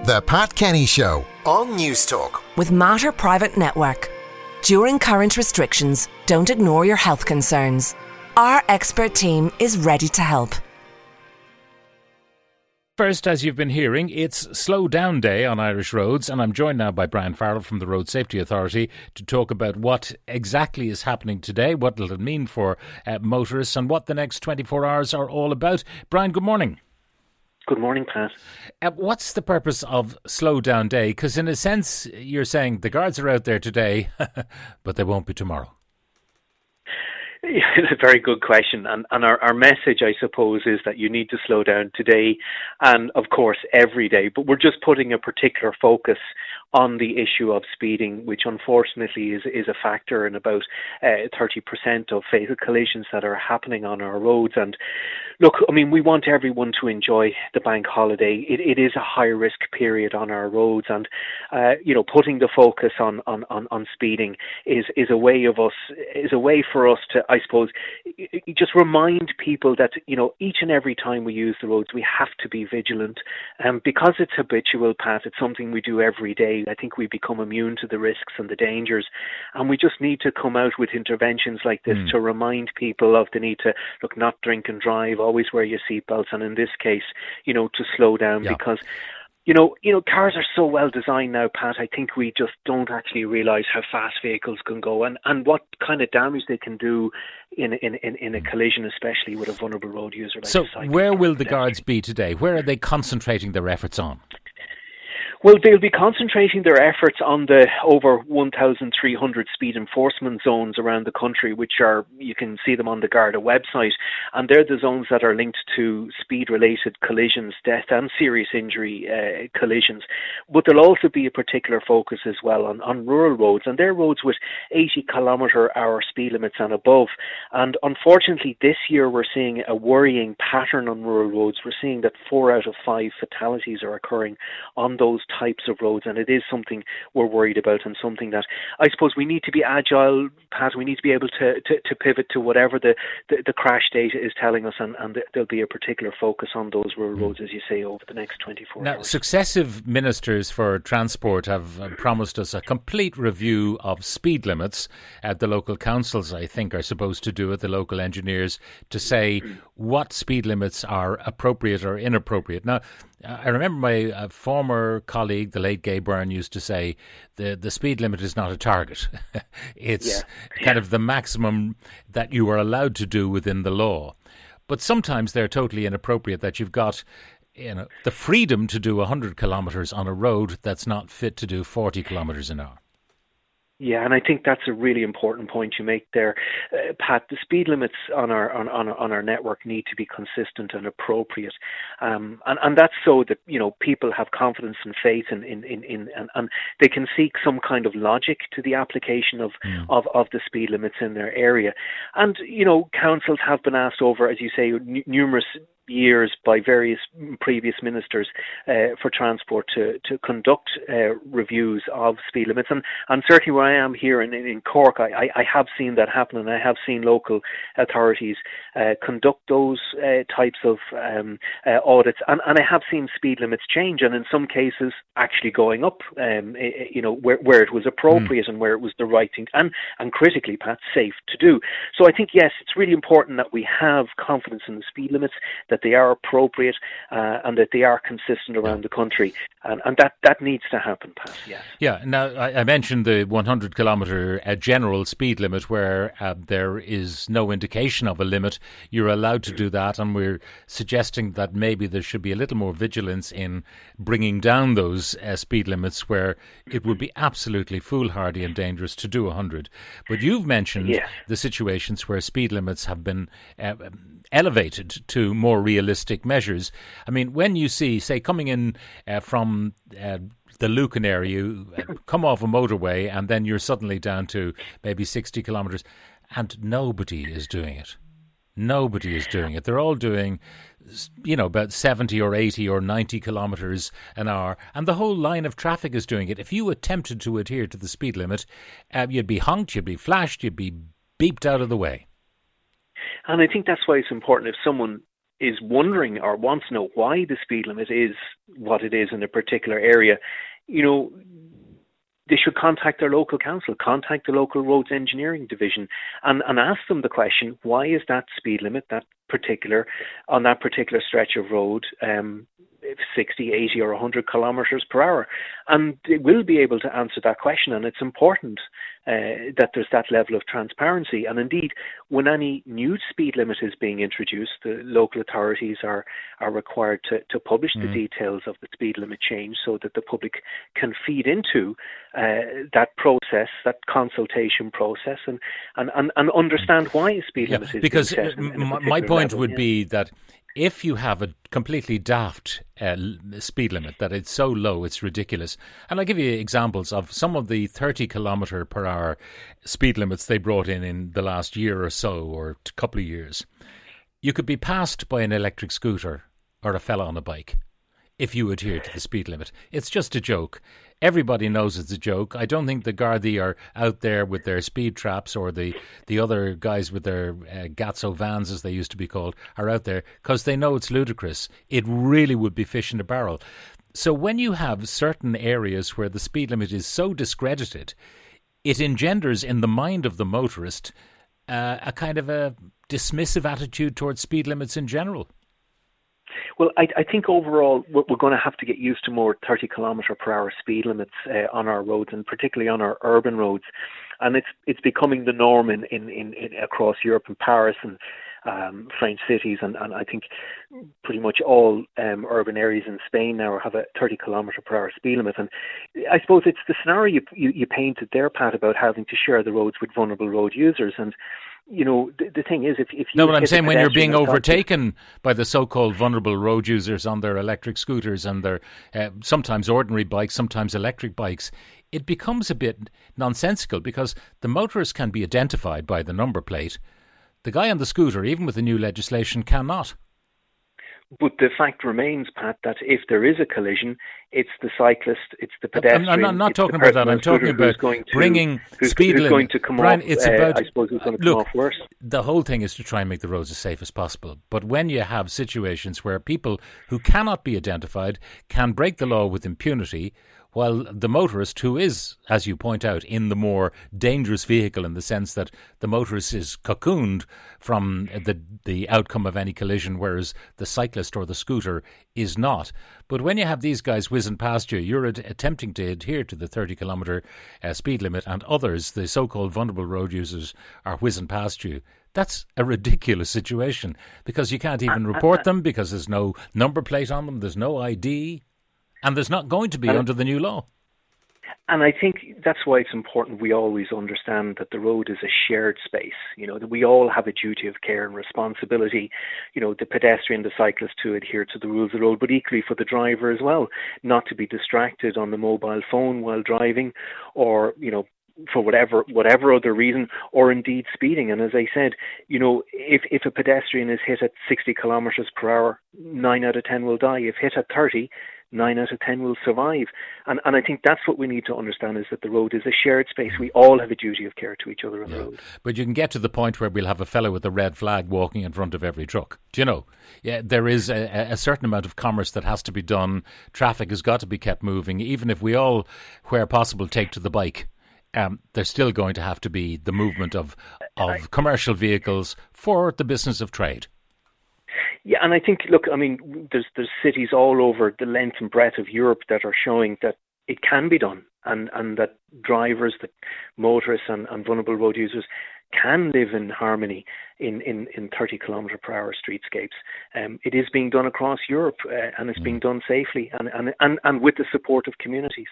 The Pat Kenny Show on News Talk. With Mater Private Network. During current restrictions, don't ignore your health concerns. Our expert team is ready to help. First, as you've been hearing, it's Slow Down Day on Irish roads, and I'm joined now by Brian Farrell from the Road Safety Authority to talk about what exactly is happening today, what it'll mean for motorists, and what the next 24 hours are all about. Brian, good morning. Good morning, Pat. What's the purpose of Slow Down Day? Because in a sense, you're saying the guards are out there today, but they won't be tomorrow. It's a very good question. And our message, I suppose, is that you need to slow down today and, of course, every day. But we're just putting a particular focus on the issue of speeding, which unfortunately is a factor in about 30% of fatal collisions that are happening on our roads. And look, I mean, we want everyone to enjoy the bank holiday. It is a high-risk period on our roads. And, putting the focus on speeding is a way for us to, I suppose, just remind people that, each and every time we use the roads, we have to be vigilant. Because it's habitual, Pat, it's something we do every day. I think we become immune to the risks and the dangers. And we just need to come out with interventions like this to remind people of the need to, not drink and drive, always wear your seatbelts. And in this case, to slow down because cars are so well designed now, Pat. I think we just don't actually realise how fast vehicles can go and what kind of damage they can do in a collision, especially with a vulnerable road user like a cyclist. So where will the guards be today? Where are they concentrating their efforts on? Well, they'll be concentrating their efforts on the over 1,300 speed enforcement zones around the country, which are, you can see them on the Garda website, and they're the zones that are linked to speed-related collisions, death and serious injury collisions. But there'll also be a particular focus as well on rural roads, and they're roads with 80 kilometre-hour speed limits and above. And unfortunately, this year we're seeing a worrying pattern on rural roads. We're seeing that 4 out of 5 fatalities are occurring on those types of roads, and it is something we're worried about and something that I suppose we need to be agile, Pat. We need to be able to pivot to whatever the crash data is telling us, and there'll be a particular focus on those rural roads, as you say, over the next 24 hours. Now, successive ministers for transport have promised us a complete review of speed limits. At the local councils, I think, are supposed to do it, the local engineers, to say what speed limits are appropriate or inappropriate. Now, I remember my former colleague, the late Gay Byrne, used to say the speed limit is not a target. It's kind of the maximum that you are allowed to do within the law. But sometimes they're totally inappropriate, that you've got the freedom to do 100 kilometres on a road that's not fit to do 40 kilometres an hour. Yeah, and I think that's a really important point you make there, Pat. The speed limits on our network need to be consistent and appropriate, and that's so that people have confidence and faith in and they can seek some kind of logic to the application of the speed limits in their area. And councils have been asked over, as you say, numerous years by various previous ministers for transport to conduct reviews of speed limits, and certainly where I am here in Cork, I have seen that happen, and I have seen local authorities conduct those types of audits, and I have seen speed limits change, and in some cases actually going up, where it was appropriate and where it was the right thing, and critically, Pat, safe to do. So I think, yes, it's really important that we have confidence in the speed limits, that they are appropriate and that they are consistent around the country, and that needs to happen, Pat. Yes. Yeah. Now, I mentioned the 100 kilometre general speed limit, where there is no indication of a limit. You're allowed to do that, and we're suggesting that maybe there should be a little more vigilance in bringing down those speed limits where it would be absolutely foolhardy and dangerous to do 100. But you've mentioned the situations where speed limits have been elevated to more realistic measures. I mean, when you see, say, coming in from the Lucan area, you come off a motorway and then you're suddenly down to maybe 60 kilometres, and nobody is doing it. Nobody is doing it. They're all doing, about 70 or 80 or 90 kilometres an hour, and the whole line of traffic is doing it. If you attempted to adhere to the speed limit, you'd be honked, you'd be flashed, you'd be beeped out of the way. And I think that's why it's important, if someone is wondering or wants to know why the speed limit is what it is in a particular area, they should contact their local council, contact the local roads engineering division, and ask them the question: why is that speed limit on that particular stretch of road 60, 80 or 100 kilometres per hour? And they will be able to answer that question, and it's important that there's that level of transparency. And indeed, when any new speed limit is being introduced, the local authorities are required to publish the details of the speed limit change so that the public can feed into that process, that consultation process, and understand why a speed limit is because being set in a my point level. would be that if you have a completely daft speed limit, that it's so low, it's ridiculous. And I'll give you examples of some of the 30 kilometre per hour speed limits they brought in the last year or so, or a couple of years. You could be passed by an electric scooter or a fella on a bike if you adhere to the speed limit. It's just a joke. Everybody knows it's a joke. I don't think the Gardaí are out there with their speed traps, or the other guys with their Gatso vans, as they used to be called, are out there because they know it's ludicrous. It really would be fish in a barrel. So when you have certain areas where the speed limit is so discredited, it engenders in the mind of the motorist a kind of a dismissive attitude towards speed limits in general. Well, I think overall we're going to have to get used to more 30 kilometre per hour speed limits on our roads, and particularly on our urban roads. And it's becoming the norm in across Europe and Paris and French cities, and I think pretty much all urban areas in Spain now have a 30 kilometre per hour speed limit. And I suppose it's the scenario you painted there, Pat, about having to share the roads with vulnerable road users. And the thing is, if you no, but I'm saying when you're being overtaken by the so-called vulnerable road users on their electric scooters and their sometimes ordinary bikes, sometimes electric bikes, it becomes a bit nonsensical, because the motorist can be identified by the number plate. The guy on the scooter, even with the new legislation, cannot. But the fact remains, Pat, that if there is a collision, it's the cyclist, it's the pedestrian. I'm not talking about that. I'm talking about bringing speed limit. Who's going to come Brian, off, it's about, I suppose, who's going to come off worse. The whole thing is to try and make the roads as safe as possible. But when you have situations where people who cannot be identified can break the law with impunity, while the motorist, who is, as you point out, in the more dangerous vehicle, in the sense that the motorist is cocooned from the outcome of any collision, whereas the cyclist or the scooter is not. But when you have these guys whizzing past you, you're attempting to adhere to the 30 kilometre speed limit, and others, the so-called vulnerable road users, are whizzing past you. That's a ridiculous situation, because you can't even report them, because there's no number plate on them, there's no ID. And there's not going to be under the new law. And I think that's why it's important we always understand that the road is a shared space, that we all have a duty of care and responsibility, the pedestrian, the cyclist, to adhere to the rules of the road, but equally for the driver as well, not to be distracted on the mobile phone while driving, or, for whatever other reason, or indeed speeding. And as I said, if a pedestrian is hit at 60 kilometres per hour, 9 out of 10 will die. If hit at 30, 9 out of 10 will survive. And I think that's what we need to understand, is that the road is a shared space. We all have a duty of care to each other on the road. But you can get to the point where we'll have a fellow with a red flag walking in front of every truck. Do you know? Yeah, there is a certain amount of commerce that has to be done. Traffic has got to be kept moving. Even if we all, where possible, take to the bike, there's still going to have to be the movement of commercial vehicles for the business of trade. Yeah, and I think, there's cities all over the length and breadth of Europe that are showing that it can be done, and that drivers, that motorists and vulnerable road users can live in harmony in 30 kilometre per hour streetscapes. It is being done across Europe, and it's being done safely and with the support of communities.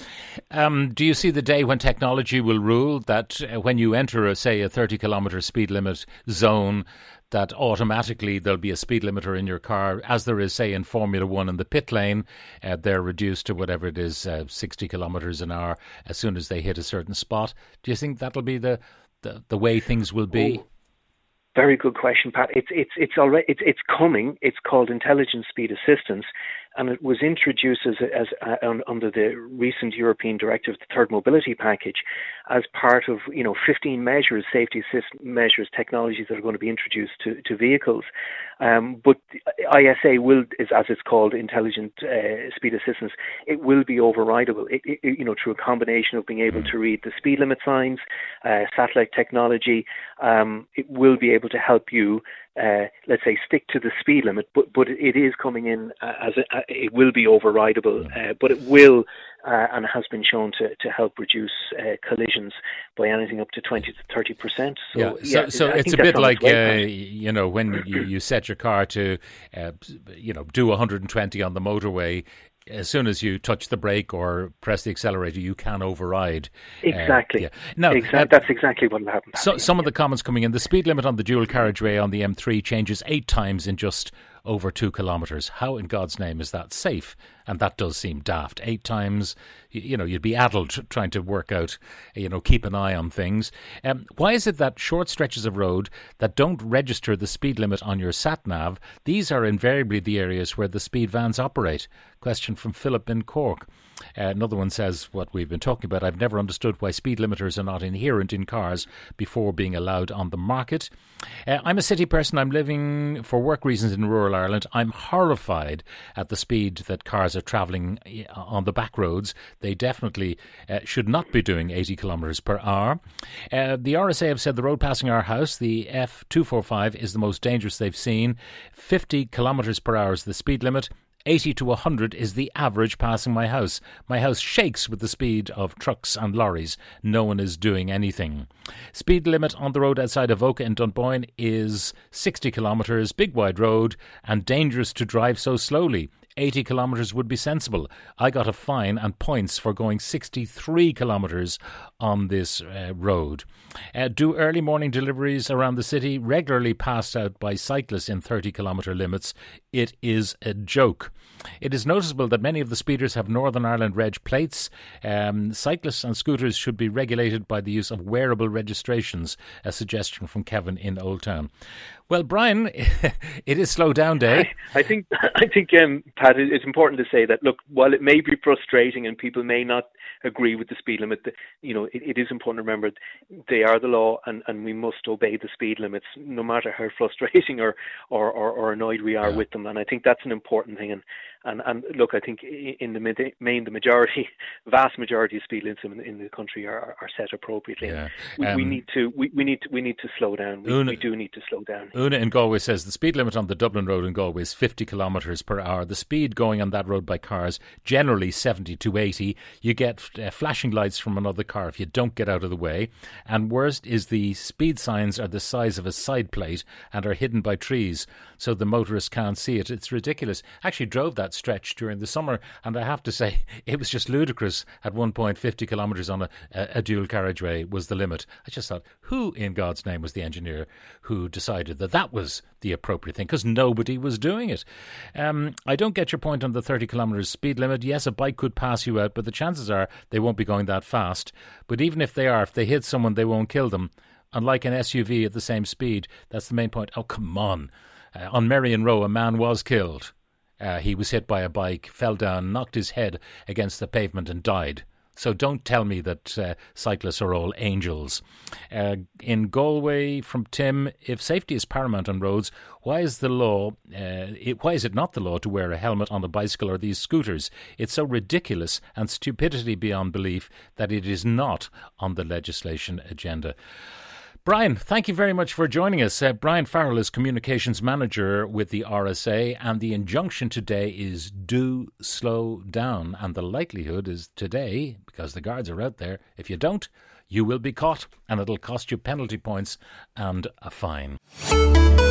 Do you see the day when technology will rule that when you enter, a 30 kilometre speed limit zone, that automatically there'll be a speed limiter in your car, as there is, say, in Formula One in the pit lane? They're reduced to whatever it is, 60 kilometres an hour as soon as they hit a certain spot. Do you think that'll be the way things will be? Oh, very good question, Pat. It's already it's coming. It's called intelligent speed assistance, and it was introduced under the recent European directive, the Third Mobility Package, as part of 15 measures, safety measures, technologies that are going to be introduced to vehicles. But ISA is as it's called, Intelligent Speed Assistance. It will be overridable. Through a combination of being able to read the speed limit signs, satellite technology, it will be able to help you, let's say, stick to the speed limit. But it is coming in it will be overridable, but it will and has been shown to help reduce collisions by anything up to 20 to 30%. So it's a bit like when you set your car to do 120 on the motorway. As soon as you touch the brake or press the accelerator, you can override. Exactly. Now, that's exactly what will happen. So some of the comments coming in: the speed limit on the dual carriageway on the M3 changes 8 times in just over 2 kilometres. How in God's name is that safe? And that does seem daft. 8 times, you'd be addled trying to work out, keep an eye on things. Why is it that short stretches of road that don't register the speed limit on your sat-nav, these are invariably the areas where the speed vans operate? Question from Philip in Cork. Another one says what we've been talking about. I've never understood why speed limiters are not inherent in cars before being allowed on the market. I'm a city person. I'm living for work reasons in rural Ireland. I'm horrified at the speed that cars are travelling on the back roads. They definitely should not be doing 80 kilometres per hour. The RSA have said the road passing our house, the F245, is the most dangerous they've seen. 50 kilometres per hour is the speed limit. 80 to 100 is the average passing my house. My house shakes with the speed of trucks and lorries. No one is doing anything. Speed limit on the road outside Avoca in Dunboyne is 60 kilometres, big wide road, and dangerous to drive so slowly. 80 kilometres would be sensible. I got a fine and points for going 63 kilometres on this road. Do early morning deliveries around the city regularly passed out by cyclists in 30 kilometre limits? It is a joke. It is noticeable that many of the speeders have Northern Ireland reg plates. Cyclists and scooters should be regulated by the use of wearable registrations, a suggestion from Kevin in Old Town. Well, Brian, it is slow down day. I think, Pat, it's important to say that, look, while it may be frustrating and people may not agree with the speed limit, it is important to remember they are the law and we must obey the speed limits, no matter how frustrating or annoyed we are with them. And I think that's an important thing. And look, I think in the vast majority of speed limits in the country are set appropriately. Yeah. We need to slow down. We do need to slow down. Una in Galway says the speed limit on the Dublin Road in Galway is 50 kilometres per hour. The speed going on that road by cars, generally 70 to 80. You get flashing lights from another car if you don't get out of the way. And worst is the speed signs are the size of a side plate and are hidden by trees, so the motorist can't see it. It's ridiculous. I actually drove that stretch during the summer, and I have to say it was just ludicrous. At one point, 50 kilometres on a dual carriageway was the limit. I just thought, who in God's name was the engineer who decided that was the appropriate thing? Because nobody was doing it. I don't get your point on the 30 kilometres speed limit. Yes, a bike could pass you out, but the chances are they won't be going that fast. But even if they hit someone, they won't kill them. Unlike an SUV at the same speed, that's the main point. Oh, come on. On Merrion Row, a man was killed. He was hit by a bike, fell down, knocked his head against the pavement and died. So don't tell me that cyclists are all angels. In Galway, from Tim, if safety is paramount on roads, why is it not the law to wear a helmet on a bicycle or these scooters? It's so ridiculous and stupidity beyond belief that it is not on the legislation agenda. Brian, thank you very much for joining us. Brian Farrell is Communications Manager with the RSA, and the injunction today is do slow down. And the likelihood is today, because the guards are out there, if you don't, you will be caught and it'll cost you penalty points and a fine.